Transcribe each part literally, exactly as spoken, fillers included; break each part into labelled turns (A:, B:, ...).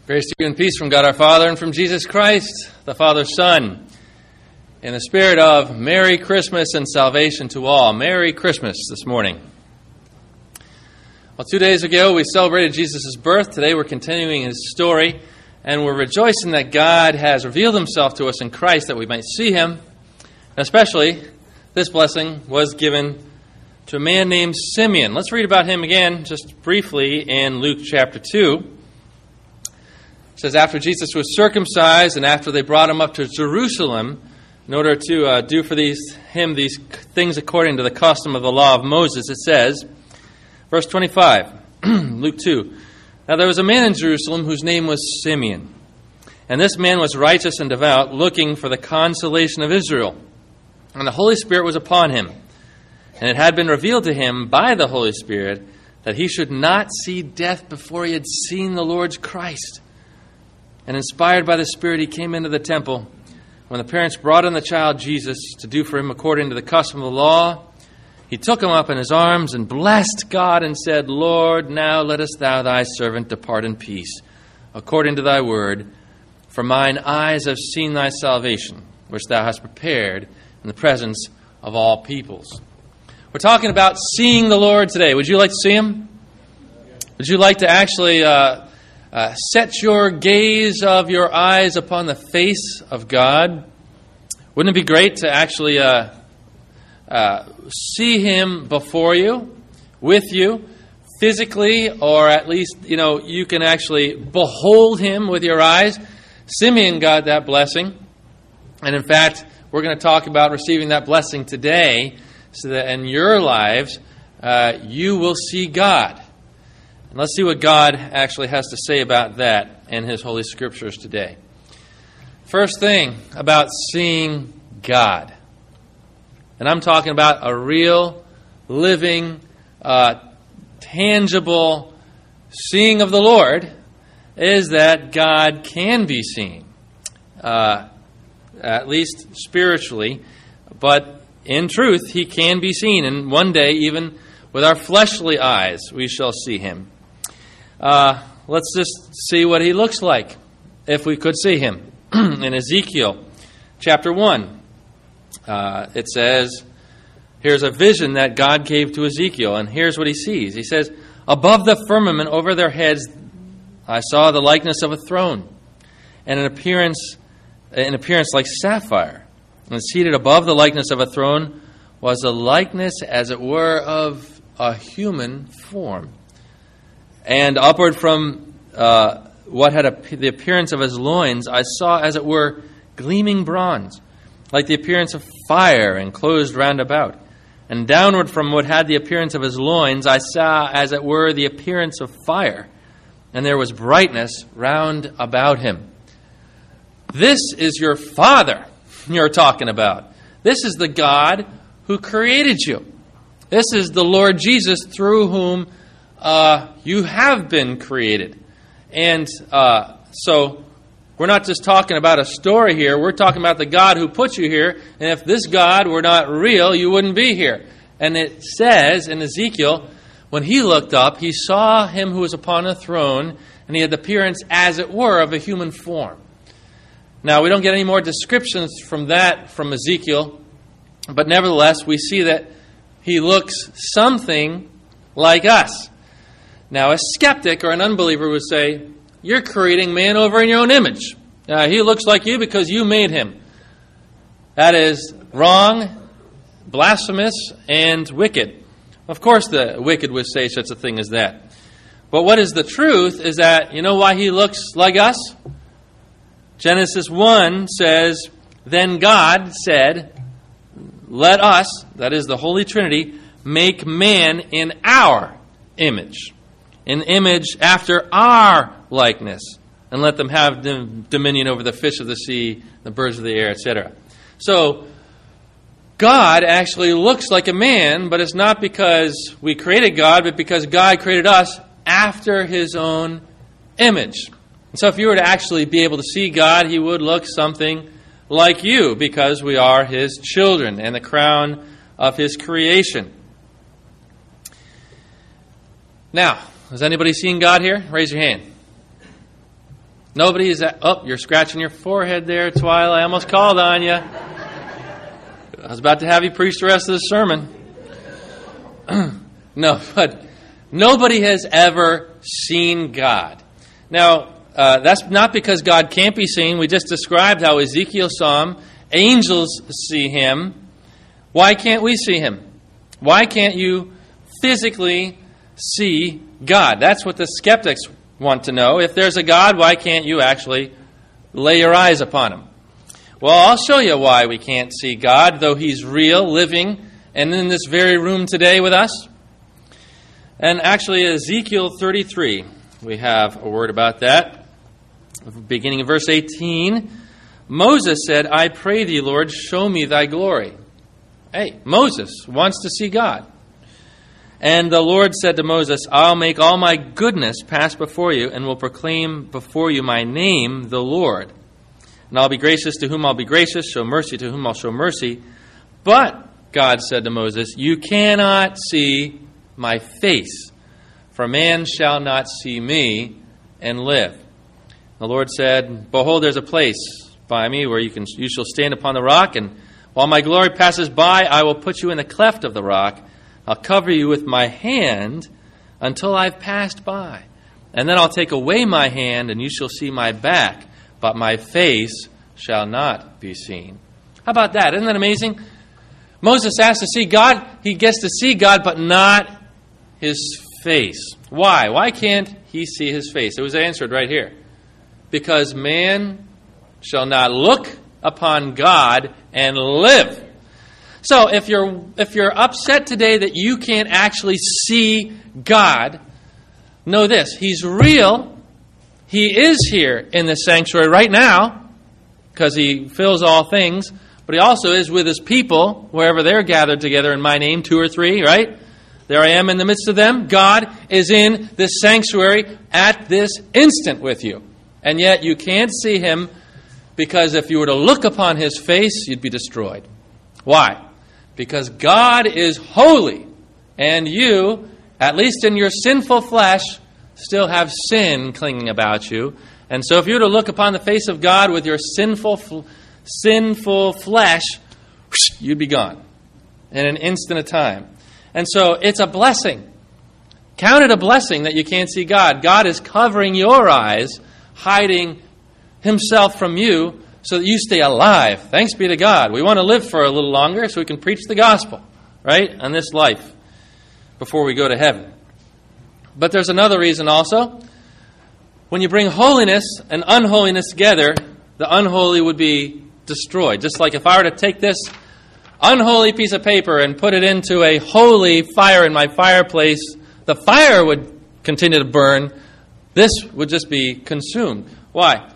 A: Grace to you and peace from God our Father and from Jesus Christ, the Father's Son, in the spirit of Merry Christmas and salvation to all. Merry Christmas this morning. Well, two days ago we celebrated Jesus' birth. Today we're continuing his story, and we're rejoicing that God has revealed himself to us in Christ that we might see him. And especially, this blessing was given to a man named Simeon. Let's read about him again just briefly in Luke chapter two. It says, after Jesus was circumcised and after they brought him up to Jerusalem in order to uh, do for these him these things according to the custom of the law of Moses, it says, verse twenty-five, Luke two, now there was a man in Jerusalem whose name was Simeon. And this man was righteous and devout, looking for the consolation of Israel. And the Holy Spirit was upon him. And it had been revealed to him by the Holy Spirit that he should not see death before he had seen the Lord's Christ. And inspired by the Spirit, he came into the temple. When the parents brought in the child Jesus to do for him according to the custom of the law, he took him up in his arms and blessed God and said, Lord, now lettest thou thy servant depart in peace, according to thy word. For mine eyes have seen thy salvation, which thou hast prepared in the presence of all peoples. We're talking about seeing the Lord today. Would you like to see him? Would you like to actually uh, uh, set your gaze of your eyes upon the face of God? Wouldn't it be great to actually uh, uh, see him before you, with you, physically, or at least, you know, you can actually behold him with your eyes? Simeon got that blessing. And in fact, we're going to talk about receiving that blessing today, so that in your lives, uh, you will see God. And let's see what God actually has to say about that in his Holy Scriptures today. First thing about seeing God. And I'm talking about a real, living, uh, tangible seeing of the Lord, is that God can be seen. Uh, at least spiritually, but in truth, he can be seen. And one day, even with our fleshly eyes, we shall see him. Uh, let's just see what he looks like, if we could see him. In Ezekiel chapter one, uh, it says, here's a vision that God gave to Ezekiel, and here's what he sees. He says, above the firmament over their heads, I saw the likeness of a throne, and an appearance, an appearance like sapphire. And seated above the likeness of a throne was a likeness, as it were, of a human form. And upward from uh, what had a, the appearance of his loins, I saw, as it were, gleaming bronze, like the appearance of fire enclosed round about. And downward from what had the appearance of his loins, I saw, as it were, the appearance of fire. And there was brightness round about him. This is your Father you're talking about. This is the God who created you. This is the Lord Jesus through whom uh, you have been created. And uh, so we're not just talking about a story here. We're talking about the God who put you here. And if this God were not real, you wouldn't be here. And it says in Ezekiel, when he looked up, he saw him who was upon a throne, and he had the appearance, as it were, of a human form. Now, we don't get any more descriptions from that from Ezekiel, but nevertheless, we see that he looks something like us. Now, a skeptic or an unbeliever would say, you're creating man over in your own image. Uh, he looks like you because you made him. That is wrong, blasphemous, and wicked. Of course, the wicked would say such a thing as that. But what is the truth is that, you know why he looks like us? Genesis one says, then God said, let us, that is the Holy Trinity, make man in our image, an image after our likeness, and let them have dominion over the fish of the sea, the birds of the air, et cetera. So, God actually looks like a man, but it's not because we created God, but because God created us after his own image. And so if you were to actually be able to see God, he would look something like you, because we are his children and the crown of his creation. Now, has anybody seen God here? Raise your hand. Nobody is at, oh, you're scratching your forehead there, Twyla. I almost called on you. I was about to have you preach the rest of the sermon. No, but nobody has ever seen God. Now, uh, that's not because God can't be seen. We just described how Ezekiel saw him. Angels see him. Why can't we see him? Why can't you physically see God? That's what the skeptics want to know. If there's a God, why can't you actually lay your eyes upon him? Well, I'll show you why we can't see God, though he's real, living, and in this very room today with us. And actually, Ezekiel thirty-three, we have a word about that. Beginning of verse eighteen, Moses said, I pray thee, Lord, show me thy glory. Hey, Moses wants to see God. And the Lord said to Moses, I'll make all my goodness pass before you, and will proclaim before you my name, the Lord. And I'll be gracious to whom I'll be gracious, show mercy to whom I'll show mercy. But, God said to Moses, you cannot see my face, for man shall not see me and live. The Lord said, behold, there's a place by me where you can you shall stand upon the rock, and while my glory passes by, I will put you in the cleft of the rock. I'll cover you with my hand until I've passed by. And then I'll take away my hand, and you shall see my back, but my face shall not be seen. How about that? Isn't that amazing? Moses asked to see God. He gets to see God, but not his face. Why? Why can't he see his face? It was answered right here. Because man shall not look upon God and live. So if you're if you're upset today that you can't actually see God, know this. He's real. He is here in the sanctuary right now because he fills all things. But he also is with his people wherever they're gathered together in my name, two or three, right? There I am in the midst of them. God is in this sanctuary at this instant with you. And yet you can't see him because if you were to look upon his face, you'd be destroyed. Why? Because God is holy, and you, at least in your sinful flesh, still have sin clinging about you. And so if you were to look upon the face of God with your sinful sinful flesh, you'd be gone in an instant of time. And so it's a blessing. Count it a blessing that you can't see God. God is covering your eyes, hiding himself from you, so that you stay alive. Thanks be to God. We want to live for a little longer so we can preach the gospel, right, on this life before we go to heaven. But there's another reason also. When you bring holiness and unholiness together, the unholy would be destroyed. Just like if I were to take this unholy piece of paper and put it into a holy fire in my fireplace, the fire would continue to burn. This would just be consumed. Why?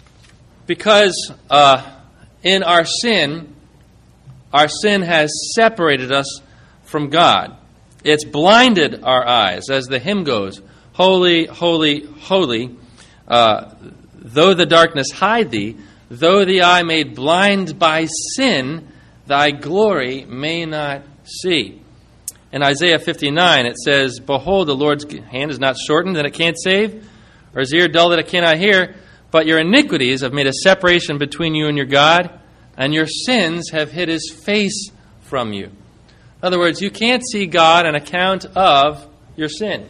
A: Because uh, in our sin, our sin has separated us from God. It's blinded our eyes, as the hymn goes, holy, holy, holy, uh, though the darkness hide thee, though the eye made blind by sin, thy glory may not see. In Isaiah fifty-nine, it says, behold, the Lord's hand is not shortened that it can't save, or his ear dull that it cannot hear, but your iniquities have made a separation between you and your God, and your sins have hid his face from you. In other words, you can't see God on account of your sin.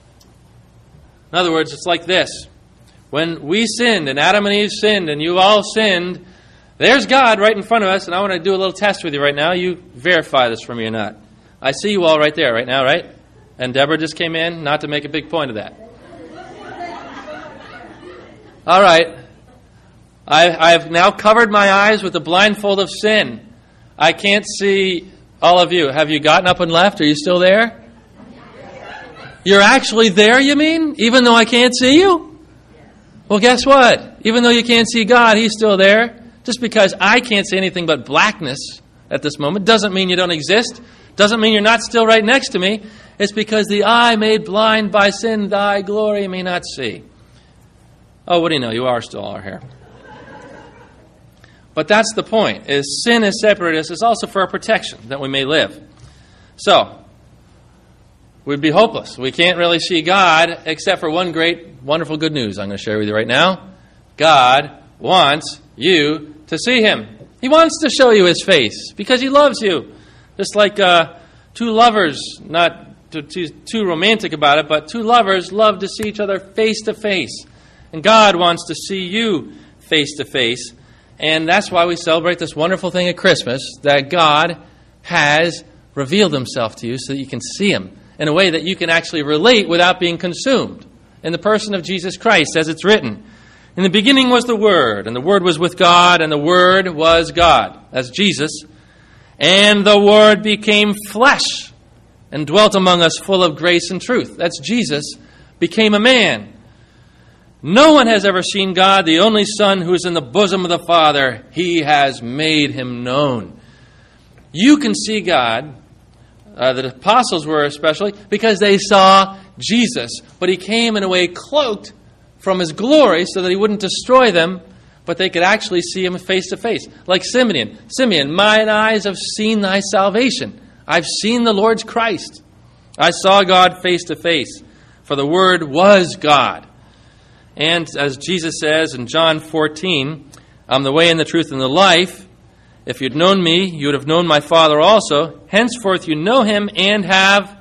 A: In other words, it's like this. When we sinned, and Adam and Eve sinned, and you all sinned, there's God right in front of us, and I want to do a little test with you right now. You verify this for me or not. I see you all right there right now, right? And Deborah just came in, not to make a big point of that. All right. I, I've now covered my eyes with the blindfold of sin. I can't see all of you. Have you gotten up and left? Are you still there? You're actually there, you mean? Even though I can't see you? Well, guess what? Even though you can't see God, he's still there. Just because I can't see anything but blackness at this moment doesn't mean you don't exist. Doesn't mean you're not still right next to me. It's because the eye made blind by sin, thy glory may not see. Oh, what do you know? You are still our here. But that's the point, is sin has separated us. It's also for our protection, that we may live. So, we'd be hopeless. We can't really see God except for one great, wonderful good news I'm going to share with you right now. God wants you to see him. He wants to show you his face because he loves you. Just like uh, two lovers, not too, too, too romantic about it, but two lovers love to see each other face to face. And God wants to see you face to face. And that's why we celebrate this wonderful thing at Christmas, that God has revealed himself to you so that you can see him in a way that you can actually relate without being consumed. In the person of Jesus Christ, as it's written, in the beginning was the Word, and the Word was with God, and the Word was God. That's Jesus. And the Word became flesh and dwelt among us full of grace and truth. That's Jesus, became a man. No one has ever seen God, the only Son who is in the bosom of the Father. He has made him known. You can see God, uh, the apostles were especially, because they saw Jesus. But he came in a way cloaked from his glory so that he wouldn't destroy them, but they could actually see him face to face. Like Simeon. Simeon, mine eyes have seen thy salvation. I've seen the Lord's Christ. I saw God face to face, for the Word was God. And as Jesus says in John fourteen, I'm the way and the truth and the life. If you'd known me, you would have known my Father also. Henceforth you know him and have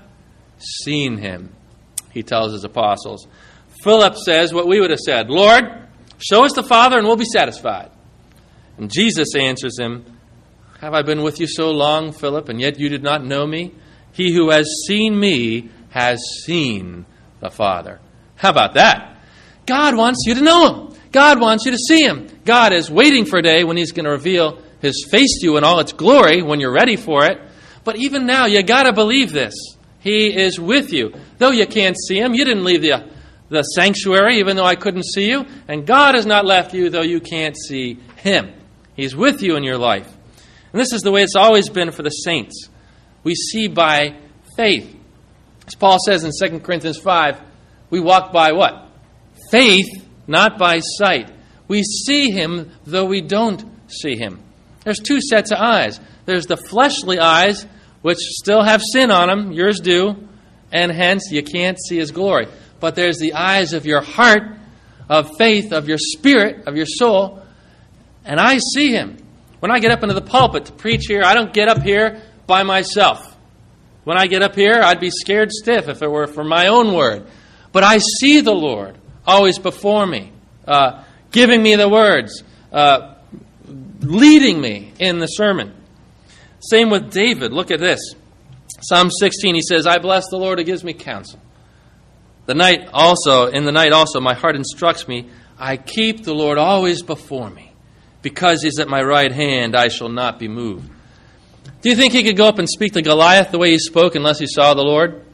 A: seen him, he tells his apostles. Philip says what we would have said, Lord, show us the Father and we'll be satisfied. And Jesus answers him, have I been with you so long, Philip, and yet you did not know me? He who has seen me has seen the Father. How about that? God wants you to know him. God wants you to see him. God is waiting for a day when he's going to reveal his face to you in all its glory when you're ready for it. But even now, you got to believe this. He is with you. Though you can't see him, you didn't leave the, the sanctuary even though I couldn't see you. And God has not left you though you can't see him. He's with you in your life. And this is the way it's always been for the saints. We see by faith. As Paul says in Second Corinthians five, we walk by what? Faith, not by sight. We see him though we don't see him. There's two sets of eyes. There's the fleshly eyes, which still have sin on them, yours do, and hence you can't see his glory. But there's the eyes of your heart, of faith, of your spirit, of your soul, and I see him. When I get up into the pulpit to preach here, I don't get up here by myself. When I get up here, I'd be scared stiff if it were for my own word. But I see the Lord always before me, uh, giving me the words, uh, leading me in the sermon. Same with David. Look at this. Psalm sixteen, he says, I bless the Lord who gives me counsel. The night also, in the night also, my heart instructs me. I keep the Lord always before me. Because he's at my right hand, I shall not be moved. Do you think he could go up and speak to Goliath the way he spoke unless he saw the Lord?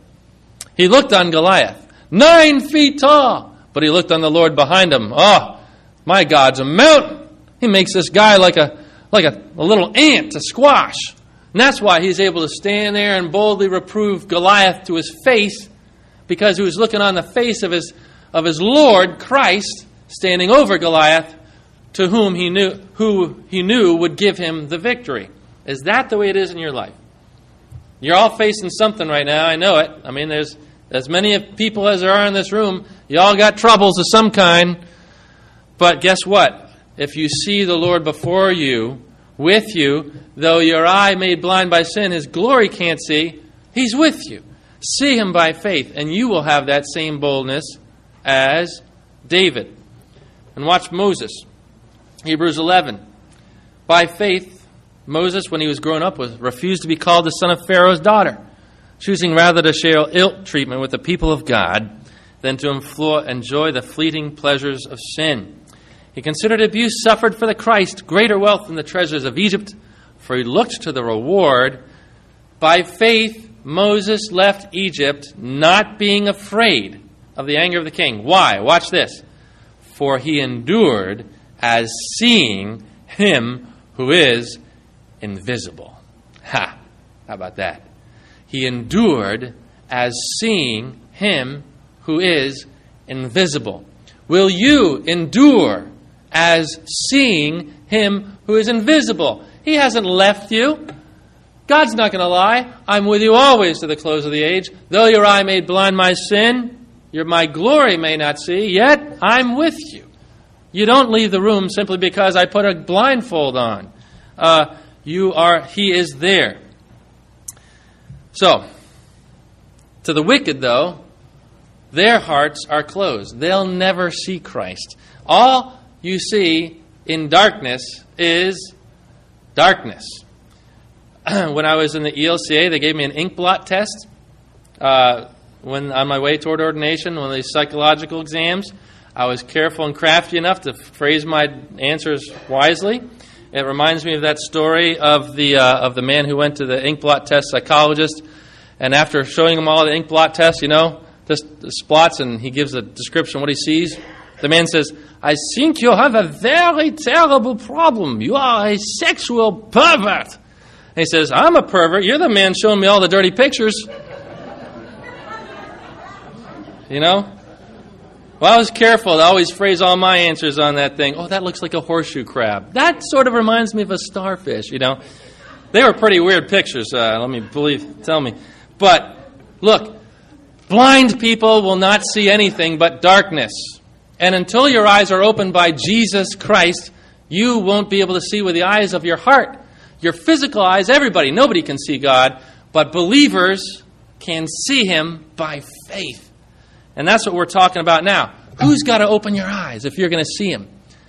A: He looked on Goliath, nine feet tall, but he looked on the Lord behind him. Oh, my God's a mountain. He makes this guy like a like a, a little ant to squash. And that's why he's able to stand there and boldly reprove Goliath to his face, because he was looking on the face of his of his Lord Christ standing over Goliath, to whom he knew who he knew would give him the victory. Is that the way it is in your life? You're all facing something right now. I know it. I mean, there's as many people as there are in this room. You all got troubles of some kind. But guess what? If you see the Lord before you, with you, though your eye made blind by sin, his glory can't see, he's with you. See him by faith, and you will have that same boldness as David. And watch Moses. Hebrews eleven. By faith, Moses, when he was grown up, was refused to be called the son of Pharaoh's daughter, choosing rather to share ill treatment with the people of God than to enjoy the fleeting pleasures of sin. He considered abuse suffered for the Christ greater wealth than the treasures of Egypt, for he looked to the reward. By faith, Moses left Egypt, not being afraid of the anger of the king. Why? Watch this. For he endured as seeing him who is invisible. Ha! How about that? He endured as seeing him who is invisible. Will you endure as seeing him who is invisible? He hasn't left you. God's not going to lie. I'm with you always to the close of the age. Though your eye made blind my sin, your my glory may not see, yet I'm with you. You don't leave the room simply because I put a blindfold on. Uh, you are, He is there. So, to the wicked, though, their hearts are closed. They'll never see Christ. All you see in darkness is darkness. When I was in the E L C A, they gave me an ink blot test. Uh, when on my way toward ordination, one of these psychological exams, I was careful and crafty enough to phrase my answers wisely. It reminds me of that story of the uh, of the man who went to the ink blot test psychologist, and after showing him all the ink blot tests, you know, just splots, and he gives a description of what he sees. The man says, "I think you have a very terrible problem. You are a sexual pervert." And he says, "I'm a pervert. You're the man showing me all the dirty pictures." You know? Well, I was careful to always phrase all my answers on that thing. Oh, that looks like a horseshoe crab. That sort of reminds me of a starfish, you know. They were pretty weird pictures, uh, let me believe, tell me. But, look, blind people will not see anything but darkness. And until your eyes are opened by Jesus Christ, you won't be able to see with the eyes of your heart. Your physical eyes, everybody, nobody can see God, but believers can see Him by faith. And that's what we're talking about now. Who's got to open your eyes if you're going to see Him?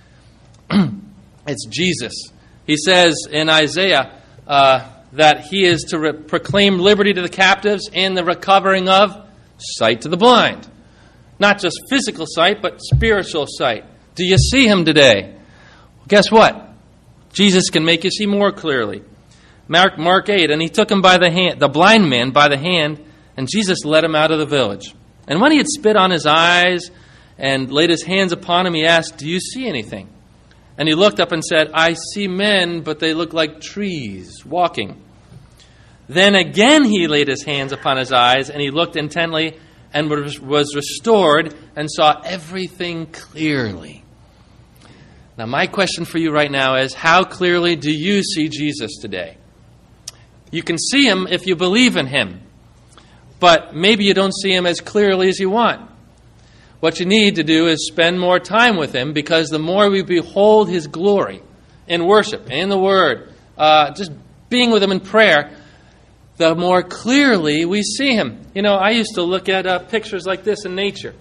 A: It's Jesus. He says in Isaiah uh, that He is to re- proclaim liberty to the captives and the recovering of sight to the blind. Not just physical sight, but spiritual sight. Do you see Him today? Well, guess what? Jesus can make you see more clearly. Mark, Mark eight, and He took him by the hand, the blind man by the hand, and Jesus led him out of the village. And when He had spit on his eyes and laid His hands upon him, He asked, "Do you see anything?" And he looked up and said, "I see men, but they look like trees walking." Then again He laid His hands upon his eyes, and he looked intently and was restored and saw everything clearly. Now my question for you right now is, how clearly do you see Jesus today? You can see Him if you believe in Him. But maybe you don't see Him as clearly as you want. What you need to do is spend more time with Him, because the more we behold His glory in worship, in the Word, uh, just being with Him in prayer, the more clearly we see Him. You know, I used to look at uh, pictures like this in nature.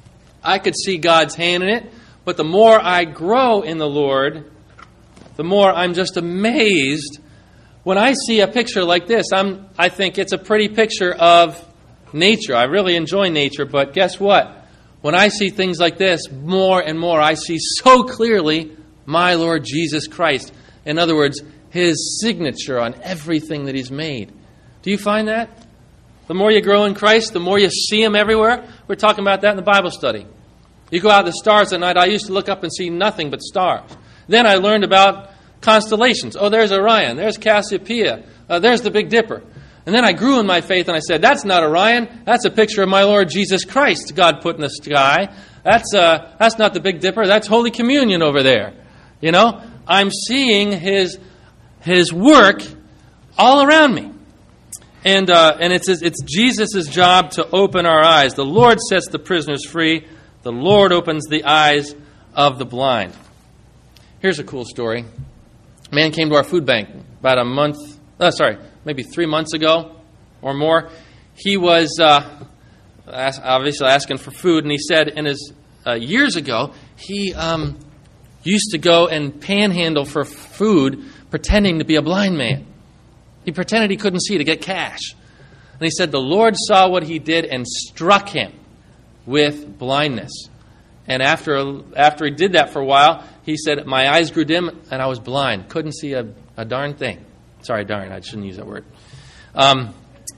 A: I could see God's hand in it, but the more I grow in the Lord, the more I'm just amazed. When I see a picture like this, I'm, I think it's a pretty picture of nature. I really enjoy nature, but guess what? When I see things like this, more and more, I see so clearly my Lord Jesus Christ. In other words, His signature on everything that He's made. Do you find that? The more you grow in Christ, the more you see Him everywhere. We're talking about that in the Bible study. You go out to the stars at night. I used to look up and see nothing but stars. Then I learned about constellations. Oh, there's Orion. There's Cassiopeia. Uh, there's the Big Dipper. And then I grew in my faith and I said, that's not Orion. That's a picture of my Lord Jesus Christ God put in the sky. That's uh, that's not the Big Dipper. That's Holy Communion over there. You know, I'm seeing His His work all around me. And uh, and it's it's Jesus' job to open our eyes. The Lord sets the prisoners free. The Lord opens the eyes of the blind. Here's a cool story. A man came to our food bank about a month, oh, sorry, maybe three months ago or more. He was uh, obviously asking for food, and he said in his uh, years ago, he um, used to go and panhandle for food pretending to be a blind man. He pretended he couldn't see to get cash. And he said the Lord saw what he did and struck him with blindness. And after after he did that for a while, he said, my eyes grew dim and I was blind. Couldn't see a, a darn thing. Sorry, darn, I shouldn't use that word. Um,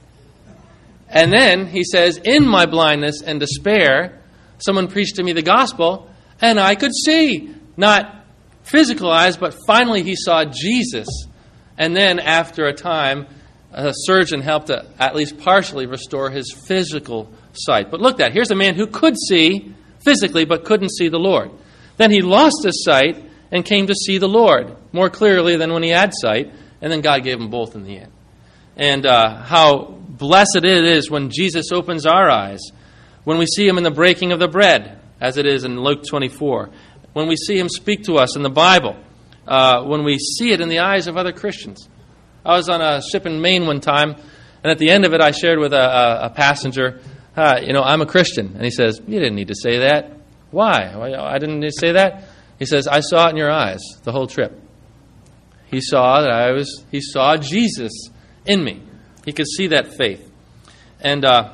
A: and then he says, in my blindness and despair, someone preached to me the gospel and I could see. Not physical eyes, but finally he saw Jesus. And then after a time, a surgeon helped to at least partially restore his physical sight. But look at that. Here's a man who could see physically but couldn't see the Lord. Then he lost his sight and came to see the Lord more clearly than when he had sight. And then God gave him both in the end. And uh, how blessed it is when Jesus opens our eyes, when we see him in the breaking of the bread, as it is in Luke twenty-four, when we see him speak to us in the Bible, uh, when we see it in the eyes of other Christians. I was on a ship in Maine one time, and at the end of it I shared with a, a, a passenger, uh, you know, I'm a Christian. And he says, you didn't need to say that. Why? I didn't need to say that? He says, I saw it in your eyes the whole trip. He saw that I was, he saw Jesus in me. He could see that faith. And uh,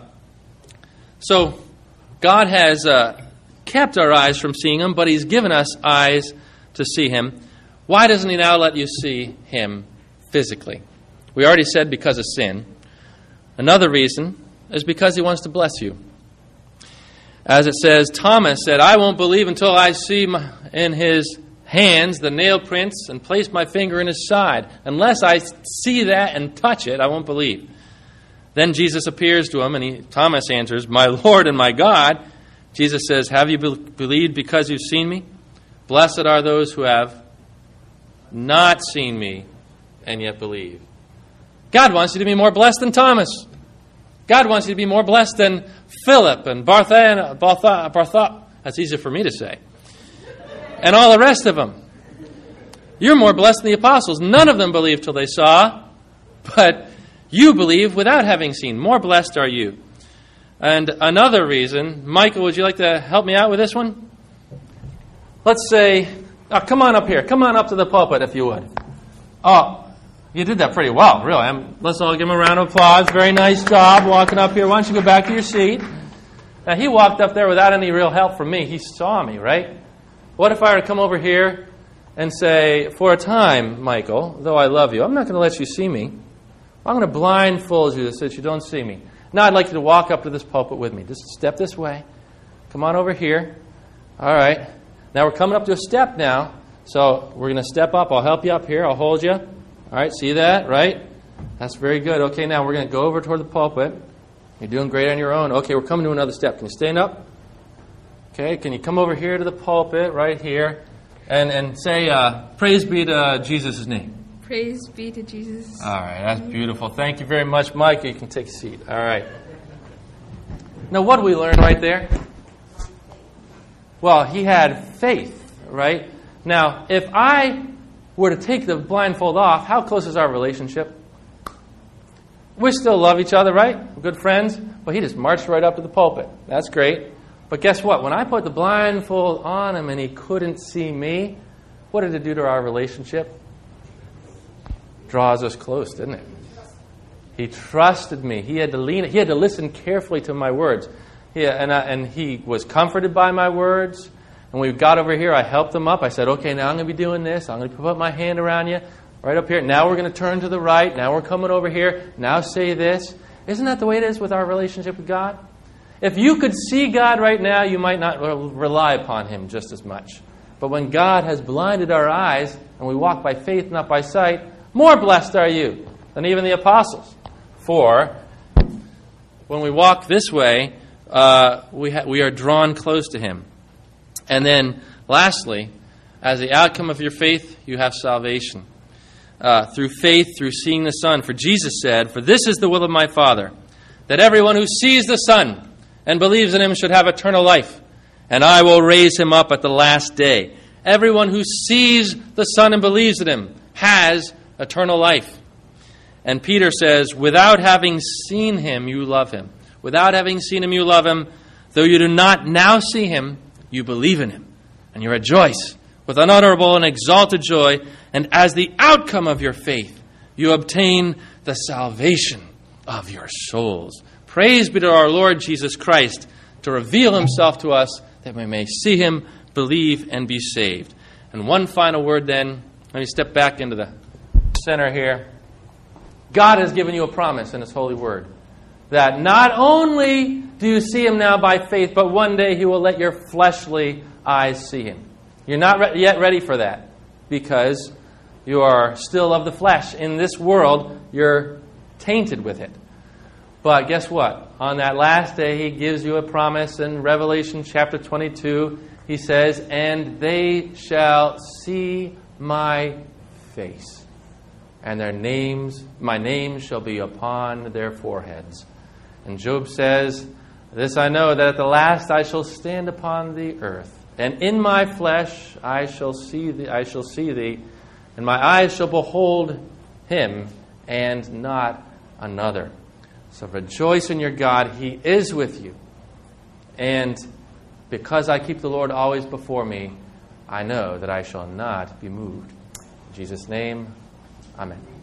A: so God has uh, kept our eyes from seeing him, but he's given us eyes to see him. Why doesn't he now let you see him physically? We already said because of sin. Another reason is because he wants to bless you. As it says, Thomas said, I won't believe until I see my, in his hands the nail prints and place my finger in his side. Unless I see that and touch it, I won't believe. Then Jesus appears to him, and he, Thomas answers, my Lord and my God. Jesus says, have you be- believed because you've seen me? Blessed are those who have not seen me and yet believe. God wants you to be more blessed than Thomas. God wants you to be more blessed than Philip and Bartha, Bartha, Bartha. That's easier for me to say. And all the rest of them. You're more blessed than the apostles. None of them believed till they saw, but you believe without having seen. More blessed are you. And another reason, Michael, would you like to help me out with this one? Let's say, oh, come on up here. Come on up to the pulpit if you would. Oh, you did that pretty well, really. I'm, let's all give him a round of applause. Very nice job walking up here. Why don't you go back to your seat? Now, he walked up there without any real help from me. He saw me, right? What if I were to come over here and say, for a time, Michael, though I love you, I'm not going to let you see me. I'm going to blindfold you so that you don't see me. Now I'd like you to walk up to this pulpit with me. Just step this way. Come on over here. All right. Now we're coming up to a step now. So we're going to step up. I'll help you up here. I'll hold you. All right. See that? Right? That's very good. Okay, now we're going to go over toward the pulpit. You're doing great on your own. Okay, we're coming to another step. Can you stand up? Okay, can you come over here to the pulpit right here and, and say, uh, praise be to Jesus' name.
B: Praise be to Jesus.
A: All right, that's beautiful. Thank you very much, Mike. You can take a seat. All right. Now, what do we learn right there? Well, he had faith, right? Now, if I were to take the blindfold off, how close is our relationship? We still love each other, right? We're good friends. Well, he just marched right up to the pulpit. That's great. But guess what? When I put the blindfold on him and he couldn't see me, what did it do to our relationship? Draws us close, didn't it? He trusted me. He had to lean. He had to listen carefully to my words. He, and, I, and he was comforted by my words. And when we got over here, I helped him up. I said, okay, now I'm going to be doing this. I'm going to put my hand around you right up here. Now we're going to turn to the right. Now we're coming over here. Now say this. Isn't that the way it is with our relationship with God? If you could see God right now, you might not rely upon him just as much. But when God has blinded our eyes and we walk by faith, not by sight, more blessed are you than even the apostles. For when we walk this way, uh, we ha- we are drawn close to him. And then, lastly, as the outcome of your faith, you have salvation. Uh, through faith, through seeing the Son. For Jesus said, for this is the will of my Father, that everyone who sees the Son and believes in him should have eternal life, and I will raise him up at the last day. Everyone who sees the Son and believes in him has eternal life. And Peter says, without having seen him, you love him. Without having seen him, you love him. Though you do not now see him, you believe in him, and you rejoice with unutterable and exalted joy. And as the outcome of your faith, you obtain the salvation of your souls. Praise be to our Lord Jesus Christ to reveal himself to us that we may see him, believe, and be saved. And one final word then. Let me step back into the center here. God has given you a promise in his holy word that not only do you see him now by faith, but one day he will let your fleshly eyes see him. You're not re- yet ready for that because you are still of the flesh. In this world, you're tainted with it. But guess what? On that last day, he gives you a promise in Revelation chapter twenty-two. He says, and they shall see my face, and their names, my name shall be upon their foreheads. And Job says, this I know, that at the last I shall stand upon the earth, And in my flesh I shall see thee, I shall see thee, and my eyes shall behold him, and not another. So rejoice in your God. He is with you. And because I keep the Lord always before me, I know that I shall not be moved. In Jesus' name, amen.